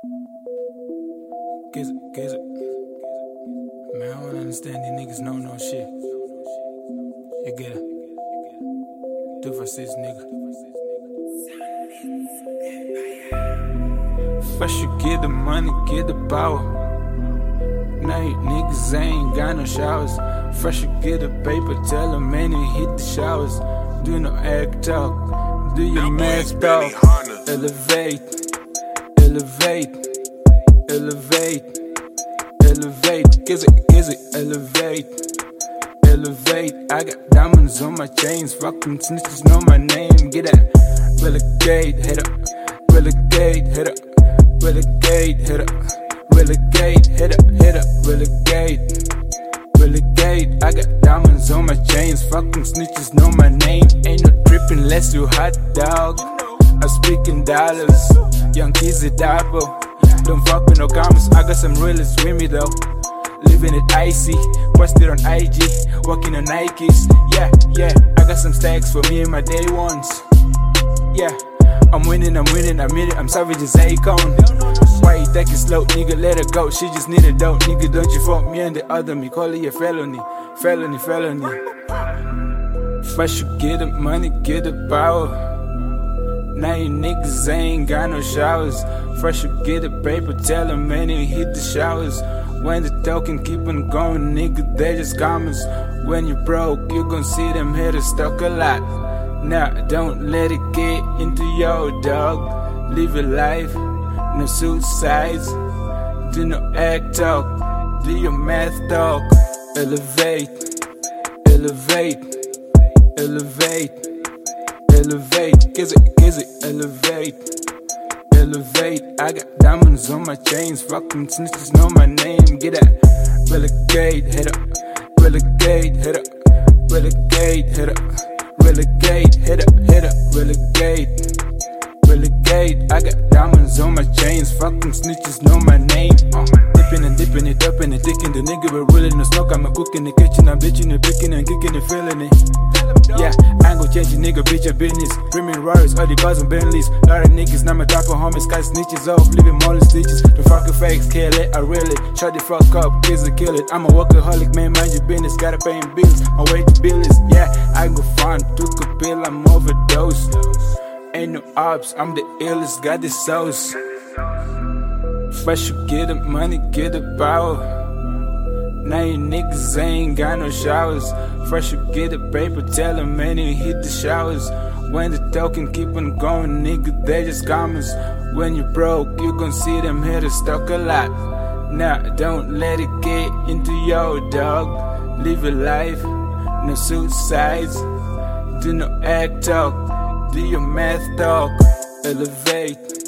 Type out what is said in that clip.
Kiss it. Man, I don't understand these niggas know no shit. You get it. 246 nigga. First you get the money, get the power. Now you niggas ain't got no showers. First you get the paper, tell them man you hit the showers. Do no act talk, do your math talk. Elevate, elevate, elevate, elevate. Kiss it, elevate, elevate. I got diamonds on my chains, fucking snitches know my name. Get that, relegate, hit up, relegate, hit up, relegate, hit up, relegate, hit up, relegate, relegate. I got diamonds on my chains, fucking snitches know my name. Ain't no tripping unless you hot dog. I'm speaking dollars, young kids a dapper. Don't fuck with no commas, I got some realists with me though. Living it icy, posted on IG, walking on Nikes. Yeah, I got some stacks for me and my day ones. Yeah, I'm winning, I'm in it, I'm savage as Akon. Why you take it slow, nigga, let her go. She just need a dope, nigga, don't you fuck me and the other me. Call it a felony, felony. First you get the money, get the power. Now you niggas ain't got no showers. First you get the paper, tell them man you hit the showers. When the token keep on going, nigga, they just commas. When you broke, you gon' see them haters talk a lot. Now don't let it get into your dog. Live your life, no suicides. Do no act talk, do your math talk. Elevate, elevate, elevate, elevate. Kiss it, elevate, elevate. I got diamonds on my chains, fucking snitches know my name. Get that, relegate, hit up, relegate, hit up, relegate, hit up, relegate, hit up, relegate, relegate. I got diamonds on my chains, fucking snitches know my name. Dipping it up and dick in the nigga, but rolling the smoke. I'm a cook in the kitchen, I'm bitching and picking and kicking and feeling it. Yeah, I ain't gon' change a nigga, bitch, your business. Premium Royals, all the cars and Bentleys. Lot of niggas, now my type of homies, got snitches off, living more than stitches. The fucking fakes, kill it, I really shut the fuck up, kids will kill it. I'm a workaholic, man, mind your business, gotta pay bills, my way to billions. Yeah, I go find, took a pill, I'm overdosed. Ain't no ops, I'm the illest, got the sauce. First you get the money, get the power. Now you niggas ain't got no showers. First you get the paper, tell them man you hit the showers. When the token keep on going, nigga, they just commas. When you broke, you gon' see them haters talk a lot. Now don't let it get into your dog. Live your life, no suicides. Do no act talk, do your math talk. Elevate,